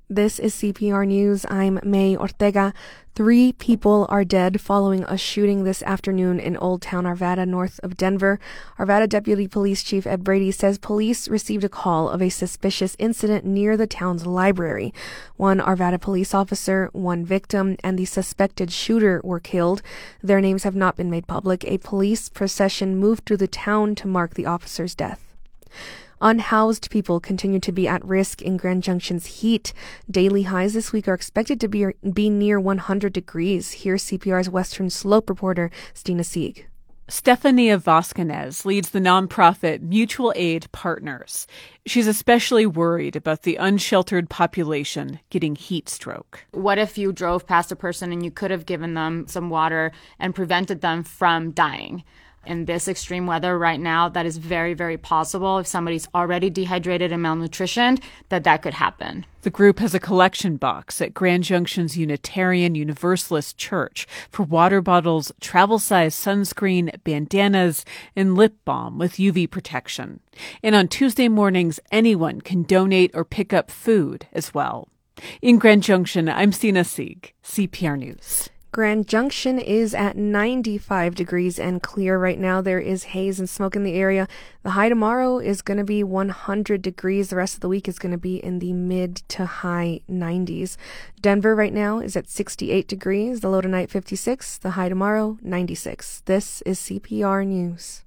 This is CPR News. I'm May Ortega. 3 people are dead following a shooting this afternoon in Old Town Arvada, north of Denver. Arvada Deputy Police Chief Ed Brady says police received a call of a suspicious incident near the town's library. 1 Arvada police officer, 1 victim, and the suspected shooter were killed. Their names have not been made public. A police procession moved through the town to mark the officer's death. Unhoused people continue to be at risk in Grand Junction's heat. Daily highs this week are expected to be near 100 degrees. Here's CPR's Western Slope reporter, Stina Sieg. Stefania Vasquez leads the nonprofit Mutual Aid Partners. She's especially worried about the unsheltered population getting heat stroke. What if you drove past a person and you could have given them some water and prevented them from dying? In this extreme weather right now, that is very, very possible. If somebody's already dehydrated and malnutritioned, that could happen. The group has a collection box at Grand Junction's Unitarian Universalist Church for water bottles, travel-size sunscreen, bandanas, and lip balm with UV protection. And on Tuesday mornings, anyone can donate or pick up food as well. In Grand Junction, I'm Stina Sieg, CPR News. Grand Junction is at 95 degrees and clear right now. There is haze and smoke in the area. The high tomorrow is going to be 100 degrees. The rest of the week is going to be in the mid to high 90s. Denver right now is at 68 degrees. The low tonight 56. The high tomorrow 96. This is CPR News.